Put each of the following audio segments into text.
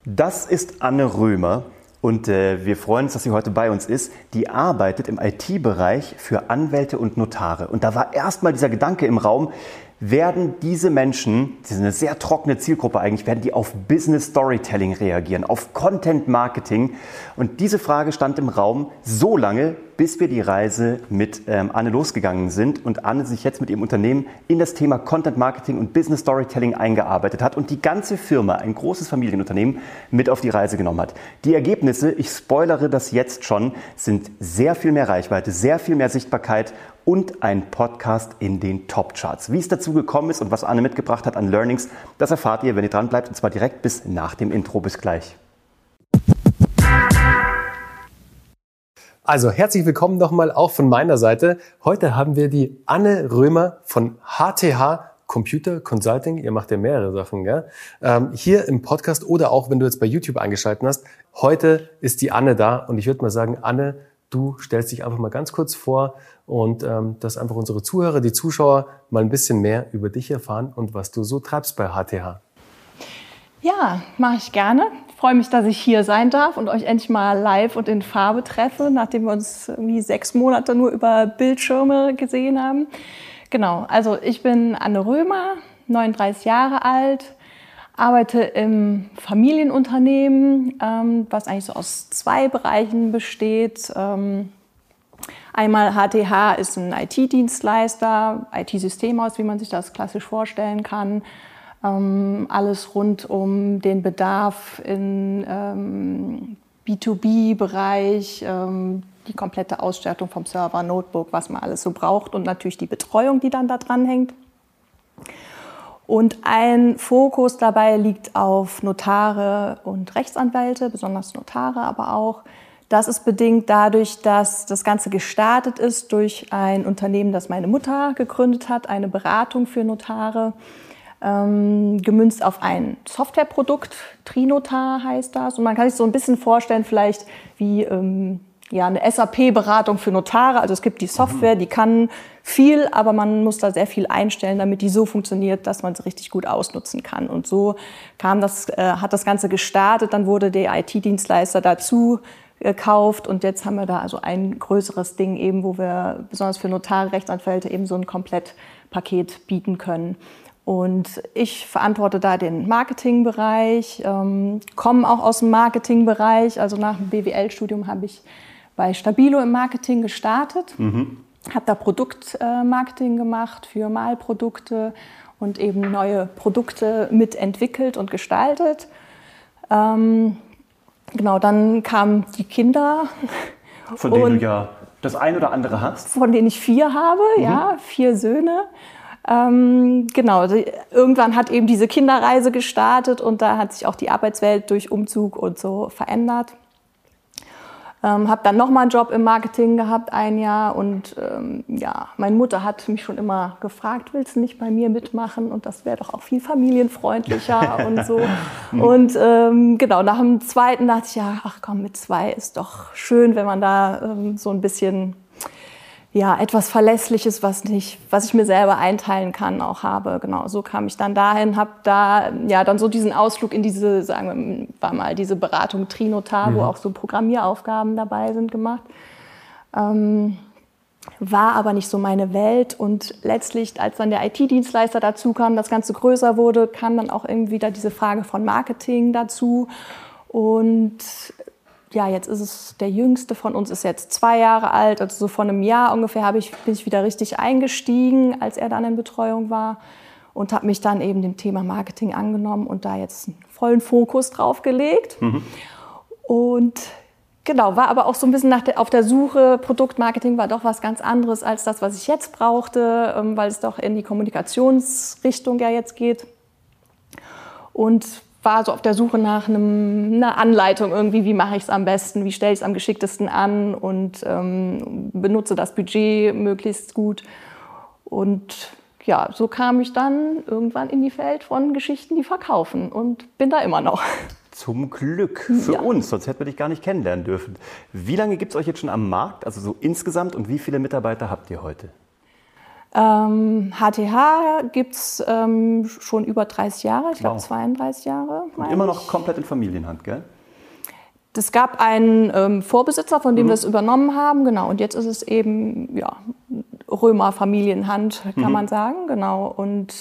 Das ist Anne Römer und wir freuen uns, dass sie heute bei uns ist. Die arbeitet im IT-Bereich für Anwälte und Notare. Und da war erstmal dieser Gedanke im Raum, werden diese Menschen, die sind eine sehr trockene Zielgruppe eigentlich, werden die auf Business Storytelling reagieren, auf Content Marketing? Und diese Frage stand im Raum so lange, bis wir die Reise mit Anne losgegangen sind und Anne sich jetzt mit ihrem Unternehmen in das Thema Content Marketing und Business Storytelling eingearbeitet hat und die ganze Firma, ein großes Familienunternehmen, mit auf die Reise genommen hat. Die Ergebnisse, ich spoilere das jetzt schon, sind sehr viel mehr Reichweite, sehr viel mehr Sichtbarkeit und ein Podcast in den Top-Charts. Wie es dazu gekommen ist und was Anne mitgebracht hat an Learnings, das erfahrt ihr, wenn ihr dran bleibt, und zwar direkt bis nach dem Intro. Bis gleich. Also herzlich willkommen nochmal auch von meiner Seite. Heute haben wir die Anne Römer von HTH Computer Consulting. Ihr macht ja mehrere Sachen, gell? Hier im Podcast oder auch, wenn du jetzt bei YouTube eingeschaltet hast. Heute ist die Anne da und ich würde mal sagen, Anne, du stellst dich einfach mal ganz kurz vor und dass einfach unsere Zuhörer, die Zuschauer mal ein bisschen mehr über dich erfahren und was du so treibst bei HTH. Ja, mache ich gerne. Ich freue mich, dass ich hier sein darf und euch endlich mal live und in Farbe treffe, nachdem wir uns irgendwie 6 Monate nur über Bildschirme gesehen haben. Genau, also ich bin Anne Römer, 39 Jahre alt, arbeite im Familienunternehmen, was eigentlich so aus 2 Bereichen besteht. Einmal HTH ist ein IT-Dienstleister, IT-Systemhaus, wie man sich das klassisch vorstellen kann. Alles rund um den Bedarf im B2B-Bereich, die komplette Ausstattung vom Server, Notebook, was man alles so braucht und natürlich die Betreuung, die dann da dran hängt. Und ein Fokus dabei liegt auf Notare und Rechtsanwälte, besonders Notare aber auch. Das ist bedingt dadurch, dass das Ganze gestartet ist durch ein Unternehmen, das meine Mutter gegründet hat, eine Beratung für Notare. Gemünzt auf ein Softwareprodukt, Trinotar heißt das. Und man kann sich so ein bisschen vorstellen, vielleicht wie eine SAP-Beratung für Notare. Also es gibt die Software, die kann viel, aber man muss da sehr viel einstellen, damit die so funktioniert, dass man sie richtig gut ausnutzen kann. Und so hat das Ganze gestartet. Dann wurde der IT-Dienstleister dazu gekauft und jetzt haben wir da also ein größeres Ding eben, wo wir besonders für Notare, Rechtsanwälte eben so ein Komplettpaket bieten können. Und ich verantworte da den Marketingbereich, komme auch aus dem Marketingbereich. Also nach dem BWL-Studium habe ich bei Stabilo im Marketing gestartet, habe da Produktmarketing gemacht für Malprodukte und eben neue Produkte mitentwickelt und gestaltet. Genau, dann kamen die Kinder. Von denen du ja das ein oder andere hast? Von denen ich 4 habe, ja, 4 Söhne. Genau, irgendwann hat eben diese Kinderreise gestartet und da hat sich auch die Arbeitswelt durch Umzug und so verändert. Habe dann nochmal einen Job im Marketing gehabt, 1 Jahr und meine Mutter hat mich schon immer gefragt, willst du nicht bei mir mitmachen und das wäre doch auch viel familienfreundlicher und so. Und genau, nach dem 2. dachte ich, ja, ach komm, mit 2 ist doch schön, wenn man da so ein bisschen etwas Verlässliches, was ich mir selber einteilen kann, auch habe. Genau, so kam ich dann dahin, habe da dann so diesen Ausflug in diese, sagen wir mal, diese Beratung Trinotar, wo auch so Programmieraufgaben dabei sind, gemacht. War aber nicht so meine Welt und letztlich, als dann der IT-Dienstleister dazu kam, das Ganze größer wurde, kam dann auch irgendwie wieder diese Frage von Marketing dazu und ja, jetzt ist es, der Jüngste von uns ist jetzt 2 Jahre alt, also so vor einem Jahr ungefähr bin ich wieder richtig eingestiegen, als er dann in Betreuung war und habe mich dann eben dem Thema Marketing angenommen und da jetzt einen vollen Fokus drauf gelegt. Und genau, war aber auch so ein bisschen auf der Suche, Produktmarketing war doch was ganz anderes als das, was ich jetzt brauchte, weil es doch in die Kommunikationsrichtung ja jetzt geht. Und war so auf der Suche nach einer Anleitung irgendwie, wie mache ich es am besten, wie stelle ich es am geschicktesten an und benutze das Budget möglichst gut. Und ja, so kam ich dann irgendwann in die Welt von Geschichten, die verkaufen und bin da immer noch. Zum Glück für uns, sonst hätten wir dich gar nicht kennenlernen dürfen. Wie lange gibt es euch jetzt schon am Markt, also so insgesamt, und wie viele Mitarbeiter habt ihr heute? HTH gibt's schon über 30 Jahre, ich glaube 32 Jahre. Und immer noch komplett in Familienhand, gell? Es gab einen Vorbesitzer, von dem wir es übernommen haben, genau. Und jetzt ist es eben Römer Familienhand, kann man sagen, genau. Und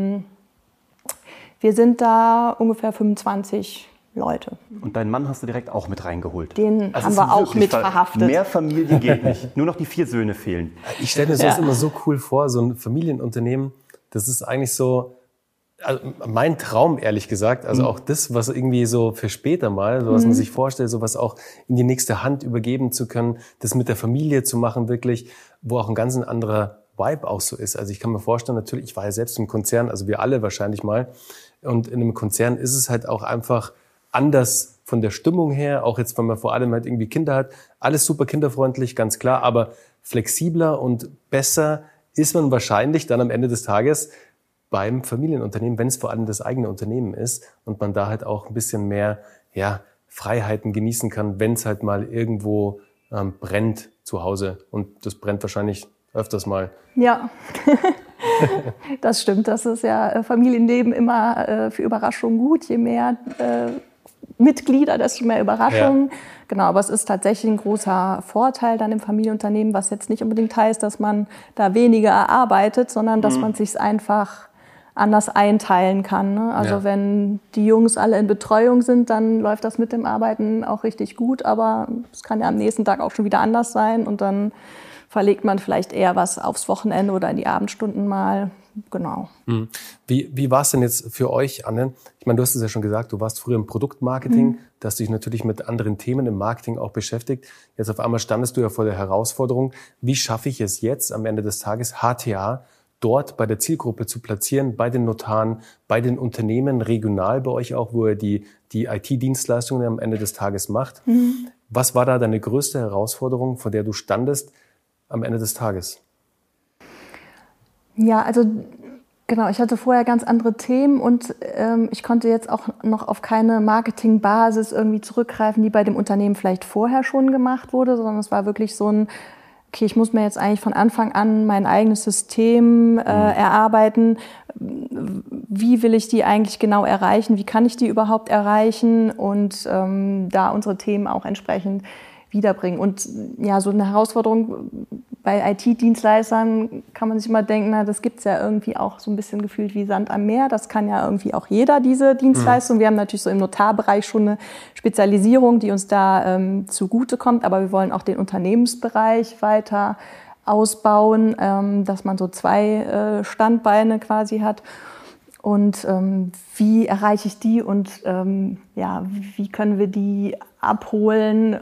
wir sind da ungefähr 25 Leute. Und deinen Mann hast du direkt auch mit reingeholt. Den haben wir auch mit verhaftet. Mehr Familie geht nicht. Nur noch die 4 Söhne fehlen. Ich stelle mir das immer so cool vor, so ein Familienunternehmen, das ist eigentlich so, also mein Traum, ehrlich gesagt, also auch das, was irgendwie so für später mal, so was man sich vorstellt, so was auch in die nächste Hand übergeben zu können, das mit der Familie zu machen wirklich, wo auch ein ganz anderer Vibe auch so ist. Also ich kann mir vorstellen, natürlich, ich war ja selbst im Konzern, also wir alle wahrscheinlich mal, und in einem Konzern ist es halt auch einfach anders von der Stimmung her, auch jetzt, wenn man vor allem halt irgendwie Kinder hat, alles super kinderfreundlich, ganz klar, aber flexibler und besser ist man wahrscheinlich dann am Ende des Tages beim Familienunternehmen, wenn es vor allem das eigene Unternehmen ist und man da halt auch ein bisschen mehr Freiheiten genießen kann, wenn es halt mal irgendwo brennt zu Hause. Und das brennt wahrscheinlich öfters mal. Ja, das stimmt. Das ist ja Familienleben immer für Überraschungen gut. Je mehr Mitglieder, desto mehr Überraschungen. Ja. Genau, aber es ist tatsächlich ein großer Vorteil dann im Familienunternehmen, was jetzt nicht unbedingt heißt, dass man da weniger arbeitet, sondern dass man sich einfach anders einteilen kann. Ne? Also wenn die Jungs alle in Betreuung sind, dann läuft das mit dem Arbeiten auch richtig gut, aber es kann ja am nächsten Tag auch schon wieder anders sein und dann verlegt man vielleicht eher was aufs Wochenende oder in die Abendstunden mal. Genau. Wie war es denn jetzt für euch, Anne? Ich meine, du hast es ja schon gesagt, du warst früher im Produktmarketing, da hast dich natürlich mit anderen Themen im Marketing auch beschäftigt. Jetzt auf einmal standest du ja vor der Herausforderung, wie schaffe ich es jetzt am Ende des Tages, HTA dort bei der Zielgruppe zu platzieren, bei den Notaren, bei den Unternehmen, regional bei euch auch, wo ihr die IT-Dienstleistungen am Ende des Tages macht. Was war da deine größte Herausforderung, vor der du standest am Ende des Tages? Ja, also genau, ich hatte vorher ganz andere Themen und ich konnte jetzt auch noch auf keine Marketingbasis irgendwie zurückgreifen, die bei dem Unternehmen vielleicht vorher schon gemacht wurde, sondern es war wirklich so ein, okay, ich muss mir jetzt eigentlich von Anfang an mein eigenes System erarbeiten. Wie will ich die eigentlich genau erreichen? Wie kann ich die überhaupt erreichen? Und da unsere Themen auch entsprechend wiederbringen. Und ja, so eine Herausforderung bei IT-Dienstleistern kann man sich immer denken, na, das gibt's ja irgendwie auch so ein bisschen gefühlt wie Sand am Meer. Das kann ja irgendwie auch jeder, diese Dienstleistung. Wir haben natürlich so im Notarbereich schon eine Spezialisierung, die uns da zugutekommt. Aber wir wollen auch den Unternehmensbereich weiter ausbauen, dass man so 2 Standbeine quasi hat. Und wie erreiche ich die und wie können wir die abholen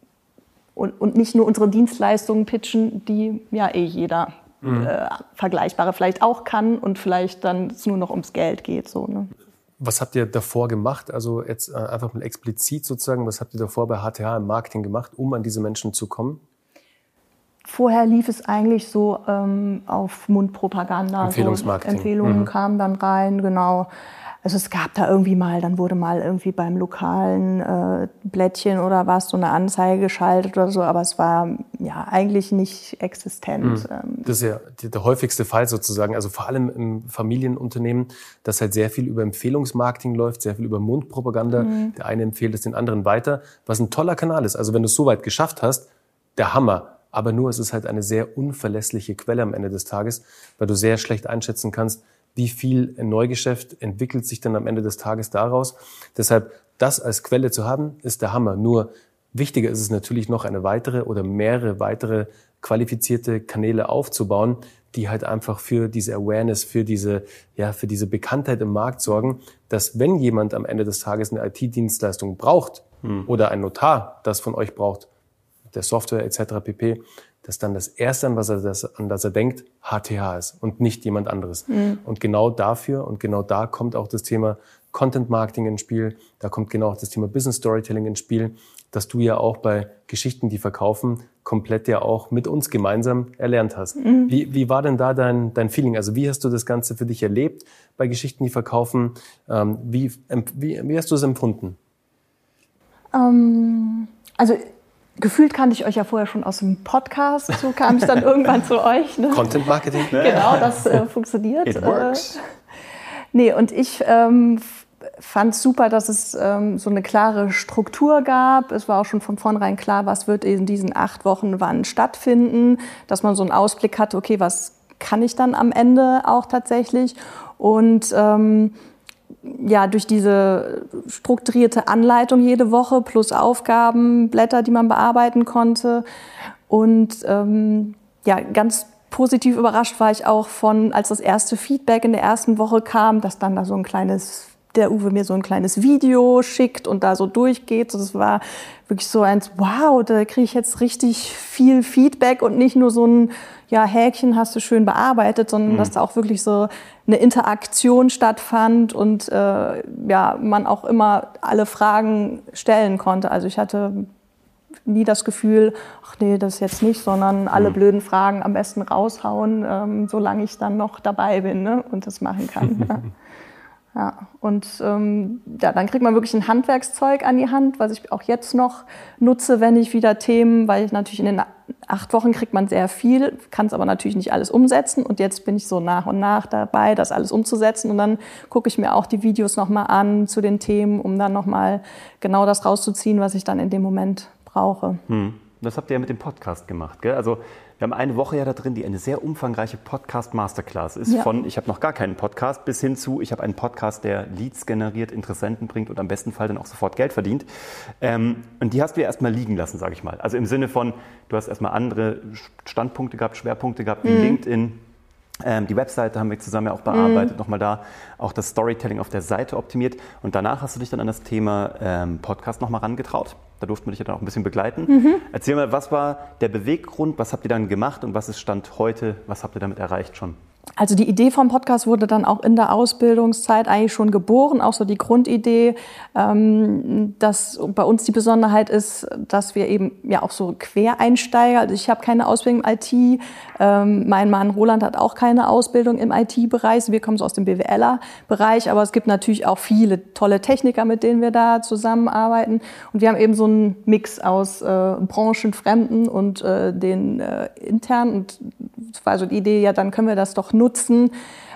und nicht nur unsere Dienstleistungen pitchen, die ja jeder Vergleichbare vielleicht auch kann und vielleicht dann es nur noch ums Geld geht. So, ne? Was habt ihr davor gemacht? Also jetzt einfach mal explizit sozusagen, was habt ihr davor bei HTA im Marketing gemacht, um an diese Menschen zu kommen? Vorher lief es eigentlich so auf Mundpropaganda. Empfehlungsmarketing. So Empfehlungen kamen dann rein, genau. Also es gab da irgendwie mal, dann wurde mal irgendwie beim lokalen Blättchen oder was so eine Anzeige geschaltet oder so, aber es war ja eigentlich nicht existent. Das ist ja der häufigste Fall sozusagen, also vor allem im Familienunternehmen, dass halt sehr viel über Empfehlungsmarketing läuft, sehr viel über Mundpropaganda. Der eine empfiehlt es den anderen weiter, was ein toller Kanal ist. Also wenn du es so weit geschafft hast, der Hammer. Aber nur, es ist halt eine sehr unverlässliche Quelle am Ende des Tages, weil du sehr schlecht einschätzen kannst, wie viel Neugeschäft entwickelt sich dann am Ende des Tages daraus. Deshalb, das als Quelle zu haben, ist der Hammer. Nur wichtiger ist es natürlich noch, eine weitere oder mehrere weitere qualifizierte Kanäle aufzubauen, die halt einfach für diese Awareness, für diese Bekanntheit im Markt sorgen, dass wenn jemand am Ende des Tages eine IT-Dienstleistung braucht oder ein Notar das von euch braucht, der Software etc. pp., dass dann das Erste, an das er denkt, HTA ist und nicht jemand anderes. Und genau dafür und genau da kommt auch das Thema Content Marketing ins Spiel, da kommt genau auch das Thema Business Storytelling ins Spiel, dass du ja auch bei Geschichten, die verkaufen, komplett ja auch mit uns gemeinsam erlernt hast. Wie war denn da dein Feeling? Also wie hast du das Ganze für dich erlebt bei Geschichten, die verkaufen? Wie hast du es empfunden? Also gefühlt kannte ich euch ja vorher schon aus dem Podcast, so kam ich dann irgendwann zu euch. Ne? Content Marketing. Genau, das funktioniert. It works. Nee, und ich fand es super, dass es so eine klare Struktur gab. Es war auch schon von vornherein klar, was wird in diesen 8 Wochen wann stattfinden, dass man so einen Ausblick hatte, okay, was kann ich dann am Ende auch tatsächlich. Und durch diese strukturierte Anleitung jede Woche plus Aufgabenblätter, die man bearbeiten konnte. Und ganz positiv überrascht war ich auch als das erste Feedback in der ersten Woche kam, dass dann da der Uwe mir so ein kleines Video schickt und da so durchgeht. Das war wirklich so wow, da kriege ich jetzt richtig viel Feedback und nicht nur so ein Häkchen hast du schön bearbeitet, sondern dass da auch wirklich so eine Interaktion stattfand und man auch immer alle Fragen stellen konnte. Also ich hatte nie das Gefühl, ach nee, das jetzt nicht, sondern alle blöden Fragen am besten raushauen, solange ich dann noch dabei bin, ne, und das machen kann. Ja, und dann kriegt man wirklich ein Handwerkszeug an die Hand, was ich auch jetzt noch nutze, wenn ich wieder Themen, weil ich natürlich in den 8 Wochen kriegt man sehr viel, kann es aber natürlich nicht alles umsetzen. Und jetzt bin ich so nach und nach dabei, das alles umzusetzen. Und dann gucke ich mir auch die Videos nochmal an zu den Themen, um dann nochmal genau das rauszuziehen, was ich dann in dem Moment brauche. Das habt ihr ja mit dem Podcast gemacht, gell? Also wir haben eine Woche ja da drin, die eine sehr umfangreiche Podcast-Masterclass ist. Ja. Von ich habe noch gar keinen Podcast bis hin zu ich habe einen Podcast, der Leads generiert, Interessenten bringt und am besten Fall dann auch sofort Geld verdient. Und die hast du ja erstmal liegen lassen, sage ich mal. Also im Sinne von, du hast erstmal andere Standpunkte gehabt, Schwerpunkte gehabt, wie LinkedIn. Die Webseite haben wir zusammen ja auch bearbeitet, nochmal da auch das Storytelling auf der Seite optimiert. Und danach hast du dich dann an das Thema Podcast nochmal rangetraut. Da durften wir dich ja dann auch ein bisschen begleiten. Erzähl mal, was war der Beweggrund, was habt ihr dann gemacht und was ist Stand heute, was habt ihr damit erreicht schon? Also die Idee vom Podcast wurde dann auch in der Ausbildungszeit eigentlich schon geboren, auch so die Grundidee, dass bei uns die Besonderheit ist, dass wir eben ja auch so Quereinsteiger, also ich habe keine Ausbildung im IT, mein Mann Roland hat auch keine Ausbildung im IT-Bereich, wir kommen so aus dem BWLer-Bereich, aber es gibt natürlich auch viele tolle Techniker, mit denen wir da zusammenarbeiten und wir haben eben so einen Mix aus branchenfremden und den internen und das war so die Idee, ja dann können wir das doch nutzen,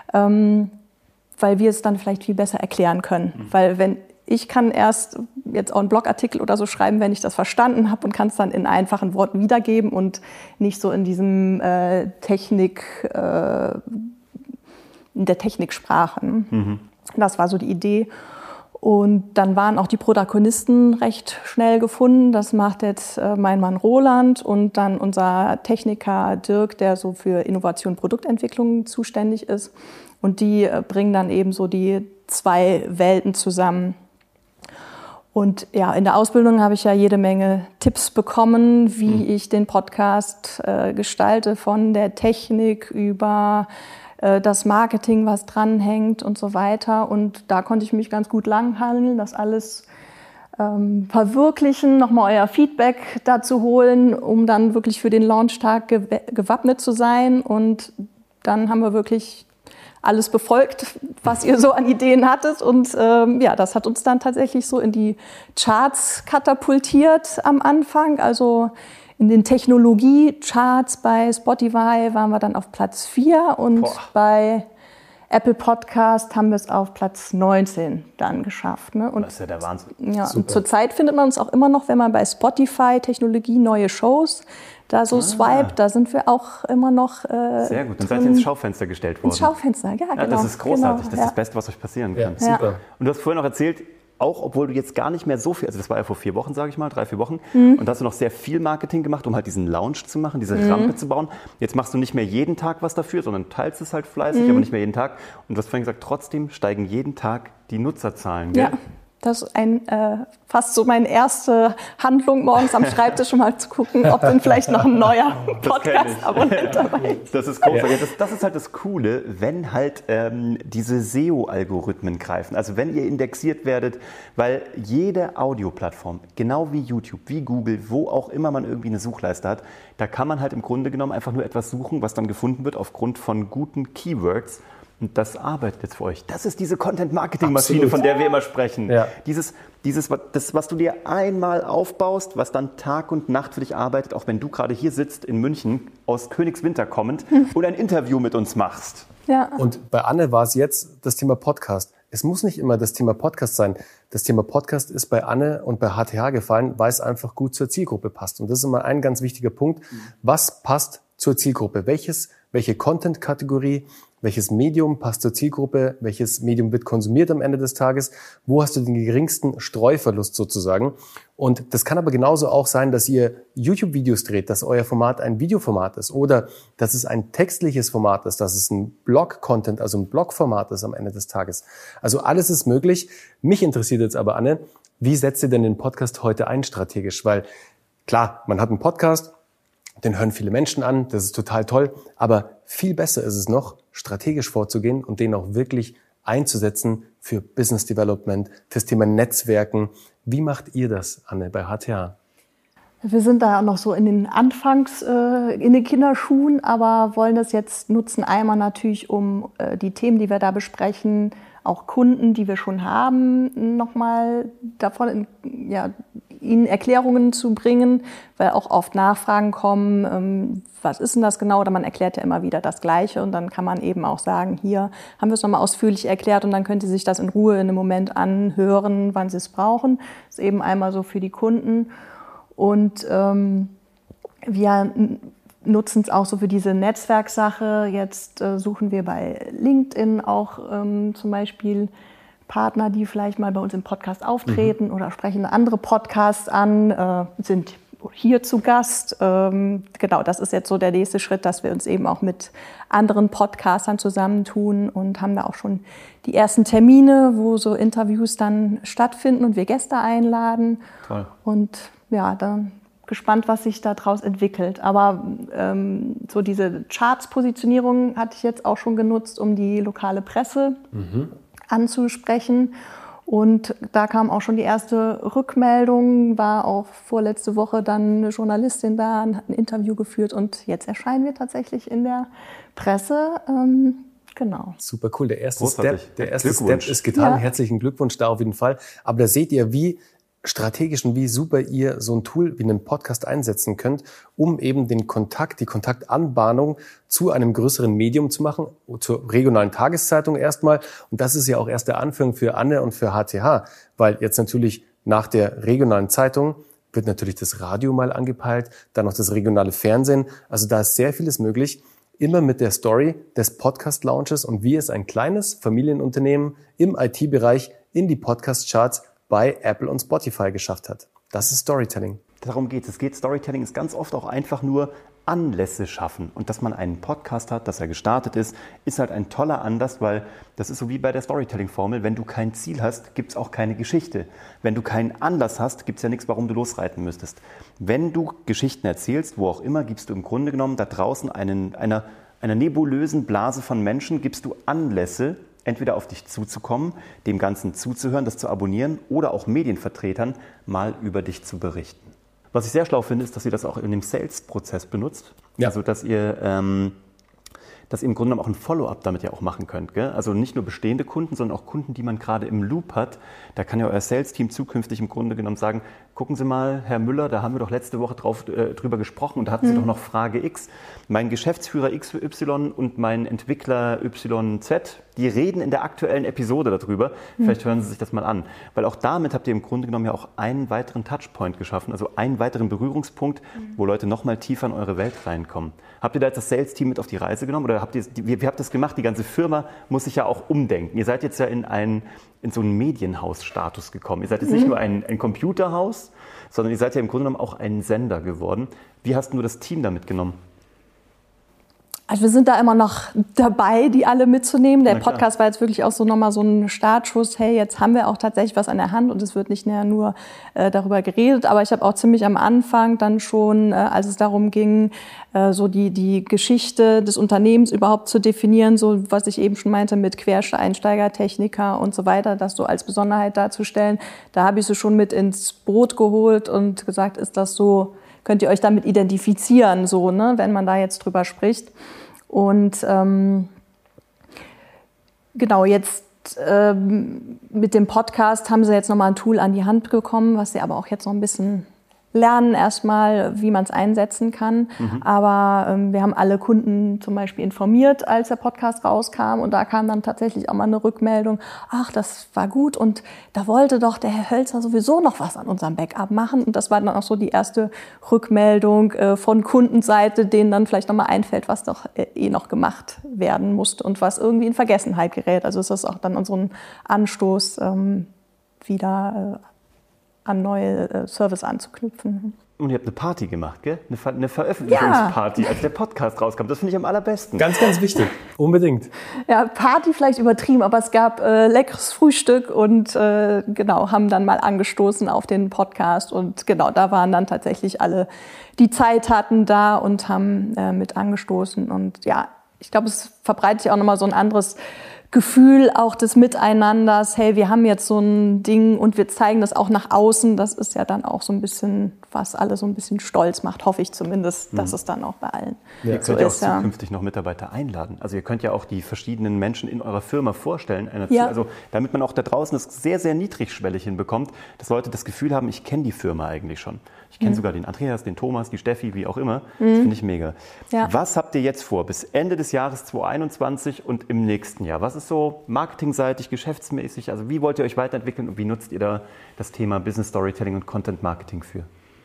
weil wir es dann vielleicht viel besser erklären können. Weil ich kann erst jetzt auch einen Blogartikel oder so schreiben, wenn ich das verstanden habe und kann es dann in einfachen Worten wiedergeben und nicht so in diesem in der Techniksprache. Das war so die Idee. Und dann waren auch die Protagonisten recht schnell gefunden. Das macht jetzt mein Mann Roland und dann unser Techniker Dirk, der so für Innovation und Produktentwicklung zuständig ist. Und die bringen dann eben so die 2 Welten zusammen. Und ja, in der Ausbildung habe ich ja jede Menge Tipps bekommen, wie ich den Podcast gestalte, von der Technik über das Marketing, was dranhängt und so weiter. Und da konnte ich mich ganz gut langhangeln, das alles verwirklichen, nochmal euer Feedback dazu holen, um dann wirklich für den Launchtag gewappnet zu sein. Und dann haben wir wirklich alles befolgt, was ihr so an Ideen hattet. Und das hat uns dann tatsächlich so in die Charts katapultiert am Anfang. Also in den Technologie-Charts bei Spotify waren wir dann auf Platz 4 und bei Apple Podcast haben wir es auf Platz 19 dann geschafft. Ne? Und, das ist ja der Wahnsinn. Ja, und zurzeit findet man uns auch immer noch, wenn man bei Spotify Technologie neue Shows da so swiped, da sind wir auch immer noch sehr gut, dann seid ihr ins Schaufenster gestellt worden. Ins Schaufenster, ja, genau. Das ist großartig, genau, das ist das Beste, was euch passieren kann. Ja, super. Und du hast vorhin noch erzählt, auch obwohl du jetzt gar nicht mehr so viel, also das war ja vor 4 Wochen, sage ich mal, 3-4 Wochen, und da hast du noch sehr viel Marketing gemacht, um halt diesen Lounge zu machen, diese Rampe zu bauen. Jetzt machst du nicht mehr jeden Tag was dafür, sondern teilst es halt fleißig, aber nicht mehr jeden Tag. Und du hast vorhin gesagt, trotzdem steigen jeden Tag die Nutzerzahlen, gell? Ja. Das ist fast so meine erste Handlung, morgens am Schreibtisch mal zu gucken, ob denn vielleicht noch ein neuer Podcast-Abonnent dabei ist. Das ist großartig. Das ist halt das Coole, wenn halt diese SEO-Algorithmen greifen. Also wenn ihr indexiert werdet, weil jede Audioplattform, genau wie YouTube, wie Google, wo auch immer man irgendwie eine Suchleiste hat, da kann man halt im Grunde genommen einfach nur etwas suchen, was dann gefunden wird aufgrund von guten Keywords. und das arbeitet jetzt für euch. Das ist diese Content-Marketing-Maschine, von der wir immer sprechen. Ja. Das, was du dir einmal aufbaust, was dann Tag und Nacht für dich arbeitet, auch wenn du gerade hier sitzt in München, aus Königswinter kommend und ein Interview mit uns machst. Ja. Und bei Anne war es jetzt das Thema Podcast. Es muss nicht immer das Thema Podcast sein. Das Thema Podcast ist bei Anne und bei HTH gefallen, weil es einfach gut zur Zielgruppe passt. Und das ist immer ein ganz wichtiger Punkt. Was passt zur Zielgruppe? Welche Content-Kategorie, welches Medium passt zur Zielgruppe? Welches Medium wird konsumiert am Ende des Tages? Wo hast du den geringsten Streuverlust sozusagen? Und das kann aber genauso auch sein, dass ihr YouTube-Videos dreht, dass euer Format ein Videoformat ist oder dass es ein textliches Format ist, dass es ein Blog-Content, also ein Blogformat ist am Ende des Tages. Also alles ist möglich. Mich interessiert jetzt aber, Anne, wie setzt ihr denn den Podcast heute ein strategisch? Weil klar, man hat einen Podcast, den hören viele Menschen an, das ist total toll, aber viel besser ist es noch, strategisch vorzugehen und den auch wirklich einzusetzen für Business Development, fürs Thema Netzwerken. Wie macht ihr das, Anne, bei HTH? Wir sind da noch so in den in den Kinderschuhen, aber wollen das jetzt nutzen, einmal natürlich, um die Themen, die wir da besprechen, auch Kunden, die wir schon haben, nochmal davon, ihnen Erklärungen zu bringen, weil auch oft Nachfragen kommen, was ist denn das genau? Oder man erklärt ja immer wieder das Gleiche und dann kann man eben auch sagen, hier haben wir es nochmal ausführlich erklärt und dann können Sie sich das in Ruhe in einem Moment anhören, wann Sie es brauchen. Das ist eben einmal so für die Kunden. Und wir nutzen es auch so für diese Netzwerksache. Jetzt suchen wir bei LinkedIn auch zum Beispiel Partner, die vielleicht mal bei uns im Podcast auftreten oder sprechen andere Podcasts an, sind hier zu Gast. Genau, das ist jetzt so der nächste Schritt, dass wir uns eben auch mit anderen Podcastern zusammentun und haben da auch schon die ersten Termine, wo so Interviews dann stattfinden und wir Gäste einladen. Toll. Und ja, dann gespannt, was sich daraus entwickelt. Aber so diese Charts-Positionierung hatte ich jetzt auch schon genutzt, um die lokale Presse anzusprechen. Und da kam auch schon die erste Rückmeldung, war auch vorletzte Woche dann eine Journalistin da und hat ein Interview geführt und jetzt erscheinen wir tatsächlich in der Presse. Genau. Super cool. Der erste Step ist getan. Ja. Herzlichen Glückwunsch da auf jeden Fall. Aber da seht ihr, wie strategisch und wie super ihr so ein Tool wie einen Podcast einsetzen könnt, um eben die Kontaktanbahnung zu einem größeren Medium zu machen, zur regionalen Tageszeitung erstmal. Und das ist ja auch erst der Anfang für Anne und für HTH, weil jetzt natürlich nach der regionalen Zeitung wird natürlich das Radio mal angepeilt, dann noch das regionale Fernsehen. Also da ist sehr vieles möglich, immer mit der Story des Podcast-Launches und wie es ein kleines Familienunternehmen im IT-Bereich in die Podcast-Charts bei Apple und Spotify geschafft hat. Das ist Storytelling. Darum geht es. Storytelling ist ganz oft auch einfach nur Anlässe schaffen. Und dass man einen Podcast hat, dass er gestartet ist halt ein toller Anlass, weil das ist so wie bei der Storytelling-Formel. Wenn du kein Ziel hast, gibt es auch keine Geschichte. Wenn du keinen Anlass hast, gibt es ja nichts, warum du losreiten müsstest. Wenn du Geschichten erzählst, wo auch immer, gibst du im Grunde genommen da draußen einer nebulösen Blase von Menschen, gibst du Anlässe, entweder auf dich zuzukommen, dem Ganzen zuzuhören, das zu abonnieren oder auch Medienvertretern mal über dich zu berichten. Was ich sehr schlau finde, ist, dass ihr das auch in dem Sales-Prozess benutzt. Ja. Also dass ihr im Grunde genommen auch ein Follow-up damit ja auch machen könnt. Gell? Also nicht nur bestehende Kunden, sondern auch Kunden, die man gerade im Loop hat. Da kann ja euer Sales-Team zukünftig im Grunde genommen sagen, gucken Sie mal, Herr Müller, da haben wir doch letzte Woche drüber gesprochen und da hatten Sie doch noch Frage X. Mein Geschäftsführer XY und mein Entwickler YZ, die reden in der aktuellen Episode darüber. Vielleicht hören Sie sich das mal an. Weil auch damit habt ihr im Grunde genommen ja auch einen weiteren Touchpoint geschaffen, also einen weiteren Berührungspunkt, wo Leute nochmal tiefer in eure Welt reinkommen. Habt ihr da jetzt das Sales-Team mit auf die Reise genommen oder wie habt ihr das gemacht? Die ganze Firma muss sich ja auch umdenken. Ihr seid jetzt ja in so einen Medienhaus-Status gekommen. Ihr seid jetzt nicht nur ein Computerhaus, sondern ihr seid ja im Grunde genommen auch ein Sender geworden. Wie hast du das Team da mitgenommen? Also wir sind da immer noch dabei, die alle mitzunehmen. Der Podcast war jetzt wirklich auch so nochmal so ein Startschuss. Hey, jetzt haben wir auch tatsächlich was an der Hand und es wird nicht mehr nur darüber geredet. Aber ich habe auch ziemlich am Anfang dann schon, als es darum ging, so die Geschichte des Unternehmens überhaupt zu definieren, so was ich eben schon meinte mit Quereinsteiger, Techniker und so weiter, das so als Besonderheit darzustellen. Da habe ich sie schon mit ins Boot geholt und gesagt, ist das so, könnt ihr euch damit identifizieren, so, ne, wenn man da jetzt drüber spricht. Und Genau, jetzt mit dem Podcast haben sie jetzt nochmal ein Tool an die Hand bekommen, was sie aber auch jetzt noch ein bisschen lernen erstmal, wie man es einsetzen kann. Aber wir haben alle Kunden zum Beispiel informiert, als der Podcast rauskam. Und da kam dann tatsächlich auch mal eine Rückmeldung, ach, das war gut und da wollte doch der Herr Hölzer sowieso noch was an unserem Backup machen. Und das war dann auch so die erste Rückmeldung von Kundenseite, denen dann vielleicht nochmal einfällt, was doch noch gemacht werden musste und was irgendwie in Vergessenheit gerät. Also ist das auch dann unseren Anstoß, wieder an neue Service anzuknüpfen. Und ihr habt eine Party gemacht, gell? Eine Veröffentlichungsparty, als der Podcast rauskam. Das finde ich am allerbesten. Ganz, ganz wichtig. Unbedingt. Ja, Party vielleicht übertrieben, aber es gab leckeres Frühstück und genau, haben dann mal angestoßen auf den Podcast. Und genau, da waren dann tatsächlich alle, die Zeit hatten, da und haben mit angestoßen. Und ja, ich glaube, es verbreitet sich auch nochmal so ein anderes Gefühl auch des Miteinanders, hey, wir haben jetzt so ein Ding und wir zeigen das auch nach außen. Das ist ja dann auch so ein bisschen, was alle so ein bisschen stolz macht, hoffe ich zumindest, dass es dann auch bei allen Ihr könnt ja auch zukünftig noch Mitarbeiter einladen. Also ihr könnt ja auch die verschiedenen Menschen in eurer Firma vorstellen. Also damit man auch da draußen das sehr, sehr niedrigschwellig hinbekommt, dass Leute das Gefühl haben, ich kenne die Firma eigentlich schon. Ich kenne sogar den Andreas, den Thomas, die Steffi, wie auch immer. Das finde ich mega. Ja. Was habt ihr jetzt vor bis Ende des Jahres 2021 und im nächsten Jahr? Was ist so marketingseitig, geschäftsmäßig? Also wie wollt ihr euch weiterentwickeln und wie nutzt ihr da das Thema Business Storytelling und Content Marketing für?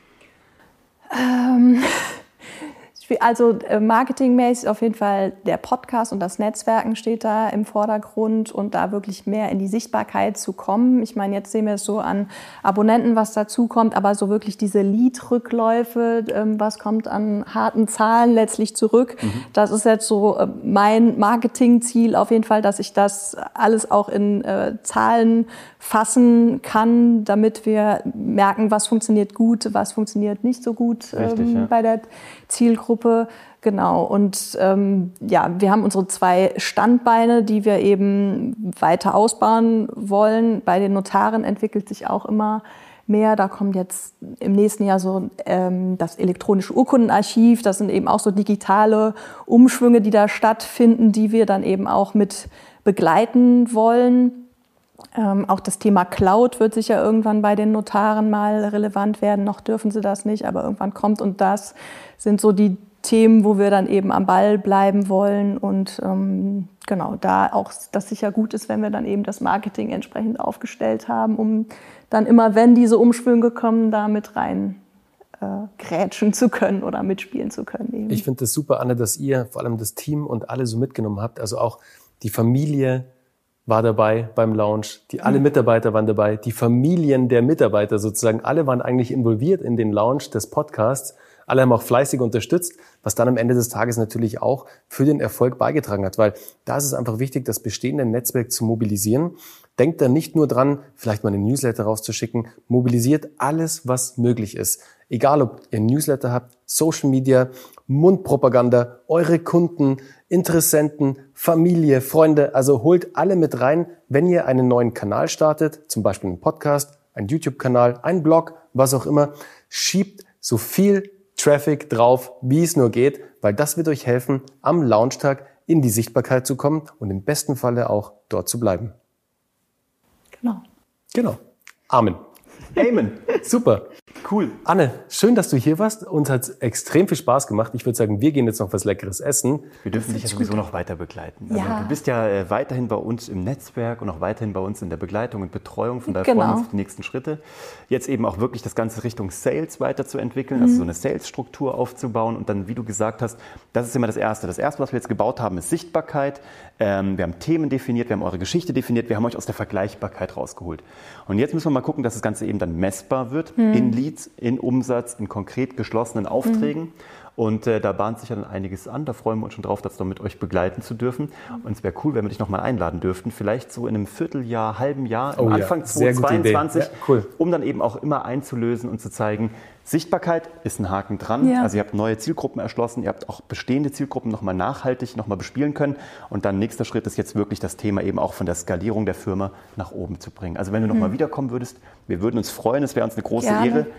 Also marketingmäßig auf jeden Fall der Podcast und das Netzwerken steht da im Vordergrund und da wirklich mehr in die Sichtbarkeit zu kommen. Ich meine, jetzt sehen wir es so an Abonnenten, was dazu kommt, aber so wirklich diese Lead-Rückläufe, was kommt an harten Zahlen letztlich zurück. Das ist jetzt so mein Marketingziel auf jeden Fall, dass ich das alles auch in Zahlen fassen kann, damit wir merken, was funktioniert gut, was funktioniert nicht so gut. Richtig, bei der Zielgruppe. Genau. Und wir haben unsere 2 Standbeine, die wir eben weiter ausbauen wollen. Bei den Notaren entwickelt sich auch immer mehr. Da kommt jetzt im nächsten Jahr so das elektronische Urkundenarchiv. Das sind eben auch so digitale Umschwünge, die da stattfinden, die wir dann eben auch mit begleiten wollen. Auch das Thema Cloud wird sicher irgendwann bei den Notaren mal relevant werden. Noch dürfen sie das nicht, aber irgendwann kommt. Und das sind so die Themen, wo wir dann eben am Ball bleiben wollen. Und genau, da auch das sicher gut ist, wenn wir dann eben das Marketing entsprechend aufgestellt haben, um dann immer, wenn diese Umschwünge kommen, da mit rein grätschen zu können oder mitspielen zu können. Eben. Ich finde das super, Anne, dass ihr vor allem das Team und alle so mitgenommen habt. Also auch die Familie war dabei beim Launch, alle Mitarbeiter waren dabei, die Familien der Mitarbeiter sozusagen, alle waren eigentlich involviert in den Launch des Podcasts. Alle haben auch fleißig unterstützt, was dann am Ende des Tages natürlich auch für den Erfolg beigetragen hat, weil da ist es einfach wichtig, das bestehende Netzwerk zu mobilisieren. Denkt dann nicht nur dran, vielleicht mal einen Newsletter rauszuschicken, mobilisiert alles, was möglich ist. Egal, ob ihr einen Newsletter habt, Social Media, Mundpropaganda, eure Kunden, Interessenten, Familie, Freunde, also holt alle mit rein, wenn ihr einen neuen Kanal startet, zum Beispiel einen Podcast, einen YouTube-Kanal, einen Blog, was auch immer, schiebt so viel Traffic drauf, wie es nur geht, weil das wird euch helfen, am Launchtag in die Sichtbarkeit zu kommen und im besten Falle auch dort zu bleiben. Genau. Amen. Super. Cool. Anne, schön, dass du hier warst. Uns hat extrem viel Spaß gemacht. Ich würde sagen, wir gehen jetzt noch was Leckeres essen. Wir dürfen dich ja sowieso noch weiter begleiten. Also du bist ja weiterhin bei uns im Netzwerk und auch weiterhin bei uns in der Begleitung und Betreuung. Von daher freuen wir uns auf die nächsten Schritte. Jetzt eben auch wirklich das Ganze Richtung Sales weiterzuentwickeln, also so eine Sales-Struktur aufzubauen. Und dann, wie du gesagt hast, das ist immer das Erste. Das Erste, was wir jetzt gebaut haben, ist Sichtbarkeit. Wir haben Themen definiert, wir haben eure Geschichte definiert, wir haben euch aus der Vergleichbarkeit rausgeholt. Und jetzt müssen wir mal gucken, dass das Ganze eben dann messbar wird in Leads, in Umsatz, in konkret geschlossenen Aufträgen. Und da bahnt sich ja dann einiges an. Da freuen wir uns schon drauf, das noch mit euch begleiten zu dürfen. Und es wäre cool, wenn wir dich nochmal einladen dürften. Vielleicht so in einem Vierteljahr, halben Jahr, am Anfang 2022, um dann eben auch immer einzulösen und zu zeigen, Sichtbarkeit ist ein Haken dran. Ja. Also ihr habt neue Zielgruppen erschlossen, ihr habt auch bestehende Zielgruppen nochmal nachhaltig nochmal bespielen können. Und dann nächster Schritt ist jetzt wirklich das Thema eben auch von der Skalierung der Firma nach oben zu bringen. Also wenn du nochmal wiederkommen würdest, wir würden uns freuen, es wäre uns eine große Ehre.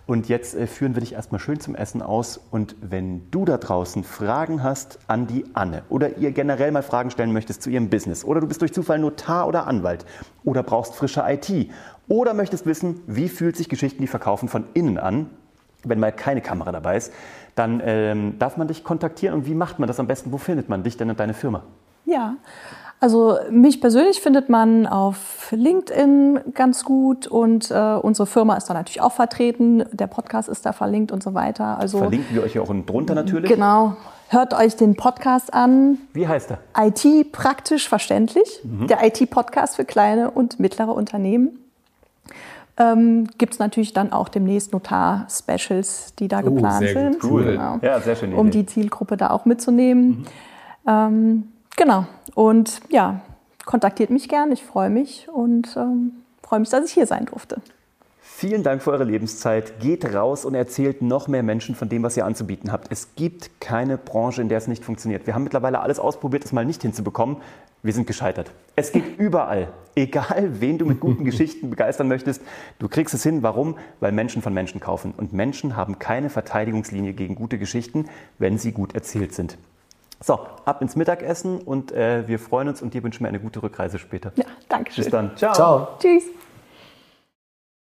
Und jetzt führen wir dich erstmal schön zum Essen aus. Und wenn du da draußen Fragen hast an die Anne oder ihr generell mal Fragen stellen möchtest zu ihrem Business oder du bist durch Zufall Notar oder Anwalt oder brauchst frische IT oder möchtest wissen, wie fühlt sich Geschichten, die verkaufen, von innen an, wenn mal keine Kamera dabei ist, dann darf man dich kontaktieren. Und wie macht man das am besten? Wo findet man dich denn und deine Firma? Ja, also mich persönlich findet man auf LinkedIn ganz gut und unsere Firma ist da natürlich auch vertreten. Der Podcast ist da verlinkt und so weiter. Also, verlinken wir euch ja auch unten drunter natürlich. Genau. Hört euch den Podcast an. Wie heißt er? IT praktisch verständlich. Der IT-Podcast für kleine und mittlere Unternehmen. Gibt es natürlich dann auch demnächst Notar-Specials, die da geplant sind. Cool. Genau. Ja, sehr schön. Um die Zielgruppe da auch mitzunehmen. Genau. Und ja, kontaktiert mich gern. Ich freue mich und freue mich, dass ich hier sein durfte. Vielen Dank für eure Lebenszeit. Geht raus und erzählt noch mehr Menschen von dem, was ihr anzubieten habt. Es gibt keine Branche, in der es nicht funktioniert. Wir haben mittlerweile alles ausprobiert, es mal nicht hinzubekommen. Wir sind gescheitert. Es geht überall. Egal, wen du mit guten Geschichten begeistern möchtest, du kriegst es hin. Warum? Weil Menschen von Menschen kaufen. Und Menschen haben keine Verteidigungslinie gegen gute Geschichten, wenn sie gut erzählt sind. So, ab ins Mittagessen und wir freuen uns und dir wünschen wir eine gute Rückreise später. Ja, danke schön. Bis dann. Ciao. Ciao. Tschüss.